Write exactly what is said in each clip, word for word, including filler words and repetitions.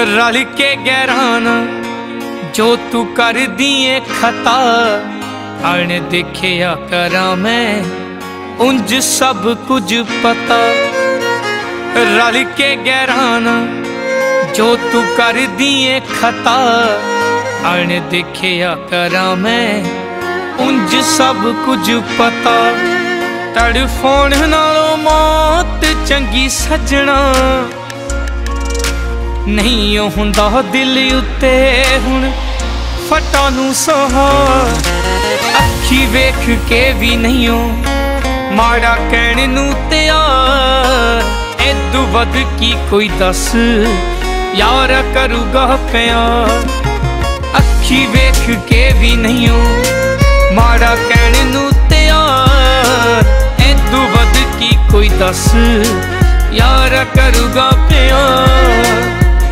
रल के गैरान जो तू कर दिए खता, अण देखिया करा मैं उंज सब कुछ पता। रल के गैरान जो तू कर दिए खता, अण देखिया करा मैं उंज सब कुछ पता। तड़फोण नालों मौत चंगी सजना, नहीं हुंदा दिल उत्ते हुण फटा नूं सहार। अखी वेख के भी नहीं माड़ा कहण नूं तैयार। ऐदू वध की कोई दस यार करूगा प्यार। अखी वेख के भी नहीं माड़ा कहण नूं तैयार। ऐदू वध की कोई दस यार करूगा प्यार।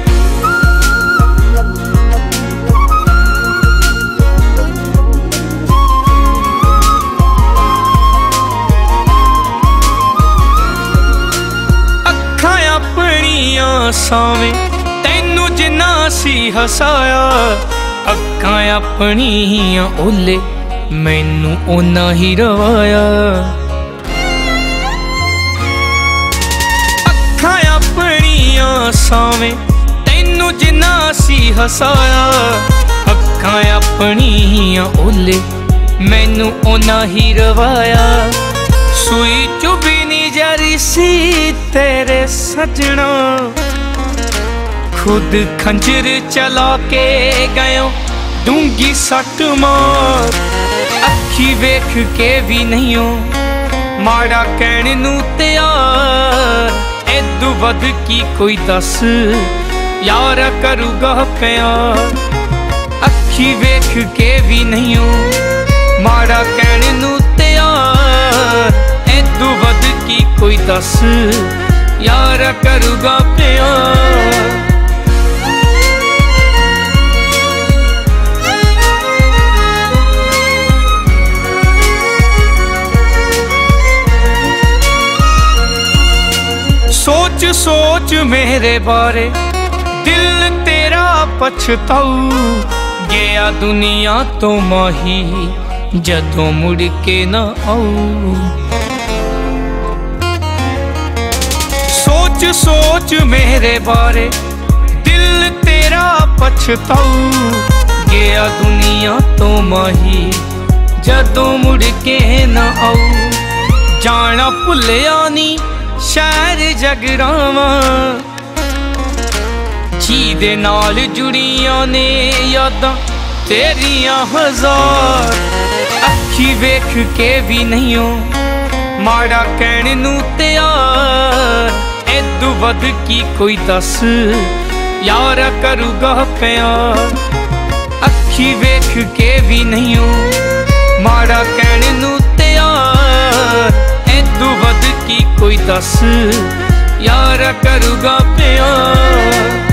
सावें तैनू जिन्ना सी हसाया, अक्खां अपनियां ओले मैनू ओना ही रवाया। अक्खां अपनियां सावें तैनू जिन्ना सी हसाया, अक्खां अपनियां ओले मैनू ओना ही रवाया। सुई चुभी नी जारी सी तेरे सजना, खुद खंजर चला के गयो डूंगी सट मार। अखी वेख के भी नहीं माड़ा कहण नूं तैयार। ऐदू वध की कोई दस यार करूगा प्यार। अखी वेख के भी नहीं माड़ा कहण नूं तैयार। ऐदू वध की कोई दस यार करूगा प्यार। सोच सोच मेरे बारे दिल तेरा पछताऊ। गया दुनिया तो माही जदों मुड़ के ना आऊ। सोच सोच मेरे बारे दिल तेरा पछताऊ। गया दुनिया तो माही जदों मुड़ के ना आऊ। जाना भुलिया नी शहर जगरावा, जी दे नाल जुड़ियां ने यादां तेरियां हजार। अखी वेख के भी नहीं माड़ा कहण नूं तैयार। ऐदू वध की कोई दस यार करूगा प्यार। अखी वेख के भी नहीं माड़ा कहण नूं तैयार। ऐदू वध की कोई दस यार करूगा प्यार।